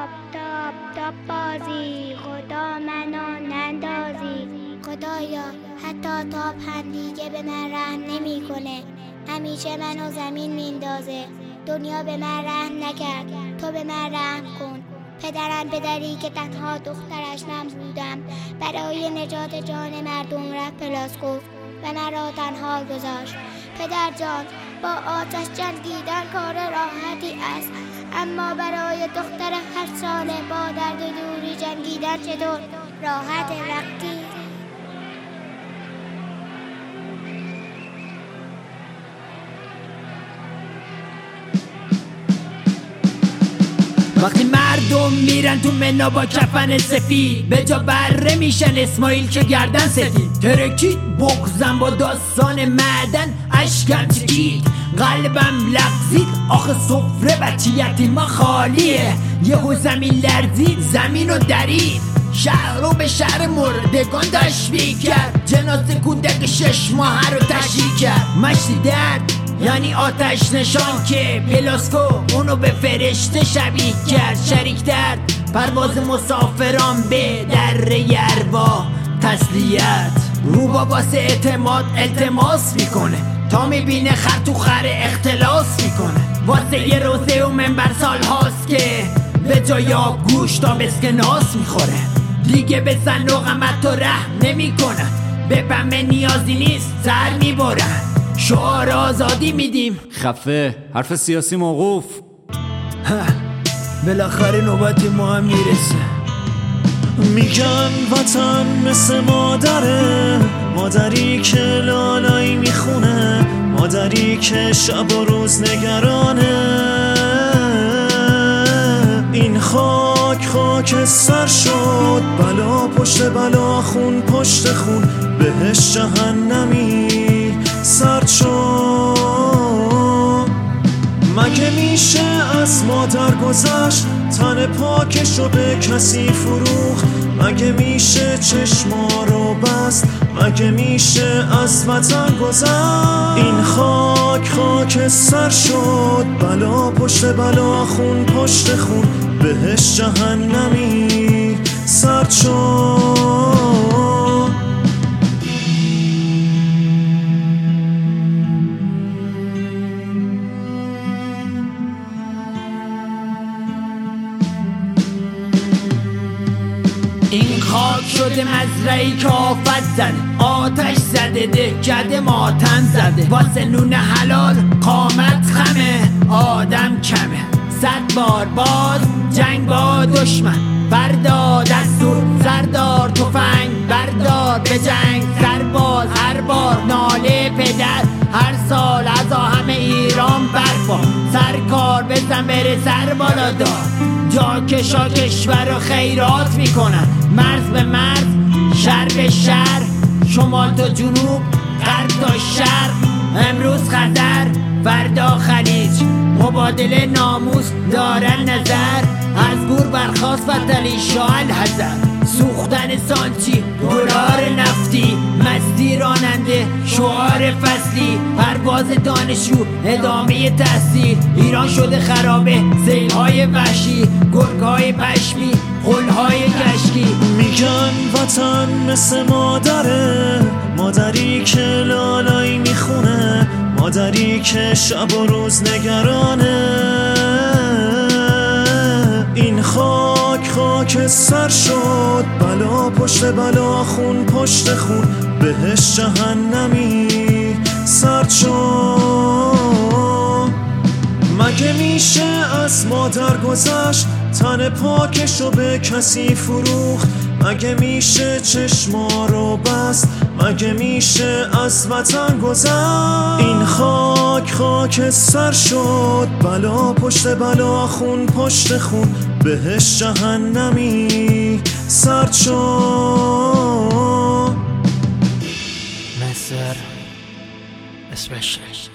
تاب بازی، خدا منو نندازی. خدایا حتی تاب هم دیگه به من رحم نمیکنه، همیشه منو زمین میندازه. دنیا به من رحم نکرد، تو به من رحم کن. پدرم پدری که تنها دخترش من بودم، برای نجات جان مردم رفت پلاسکوف و مرا تنها گذاشت. پدر جان، با آتش جنگیدن کار راحتی است، اما برای دختر 8 ساله با درد دوری جنگیدن چطور راحت وقتی؟ وقتی مردم میرن تو منا با کفن سفید، به جا بره میشن اسماعیل که گردن سفید. ترکید بغزم با داستان معدن، اشکم چکید قلبم لغزید. آخه سفره بچه یتیما خالیه، یهو زمین لرزید زمین رو درید. شهر رو به شهر مردگان تشبیه کرد، جنازه کودک 6 ماه رو تشییع کرد. مشتی درد یعنی آتش نشان که پلاسکو اونو به فرشته شبیه کرد. شریک درد پرواز مسافران به دره اروا تسلیت. روبا واسه اعتماد التماس میکنه، تا میبینه خر تو خر اختلاس میکنه. واسه یه روزه و منبر سال هاست که به جای آب گوش تا بسکناس میخوره. دیگه به زن و غمت و ره نمیکنن، به پمه نیازی نیست سر میبرن. شعار آزادی میدیم، خفه حرف سیاسی موقوف. بالاخره نوبت ما هم میرسه. میگن وطن مثل مادره، مادری که لالایی میخونه، مادری که شب و روز نگرانه. این خاک سر شد، بلا پشت بلا، خون پشت خون، بهش جهنمی سرد شد. مگه میشه از مادر گذشت، تن پاکشو به کسی فروخت؟ مگه میشه چشما رو بست، مگه میشه از وطن گذشت؟ این خاک سر شد، بلا پشت بلا، خون پشت خون، بهش جهنمی سرد شد. این خاک شده مزرعی که آفت زده، آتش زده دهکده ماتم زده. واسه نون حلال قامت خمه، آدم کمه. 100 بار باز جنگ با دشمن، فردا دستور سردار، تفنگ بردار به جنگ سرباز. هر بار ناله پدر، هر سال از همه ایران برپا. سرکار بزن بره سر بالا دار، جا کشا کشور رو خیرات میکنن. مرز به مرز، شهر به شهر، شمال تا جنوب، غرب تا شرق. امروز خطر فردا خلیج، مبادله ناموس دارن نظر. از گور برخواست فتلی شاه الحذر، سوختن سانچی دلار نفتی. مستی راننده شعار فصلی، پرواز دانشجو ادامه تحصیل. ایران شده خرابه، سیل‌های وحشی، گرگ‌های پشمی، غول‌های کشکی. میگن وطن مثل مادره، مادری که لالایی میخونه، مادری که شب و روز نگرانه. این خاک سر شد، بلا پشت بلا، خون پشت خون، بهش جهنمی سرد شد. مگه میشه از مادر گذشت، تن پاکشو به کسی فروخت؟ مگه میشه چشما رو بست، مگه میشه از وطن گذشت؟ این خاک سر شد، بلا پشت بلا، خون پشت خون، بهش جهنمی سرد شد. مصر especially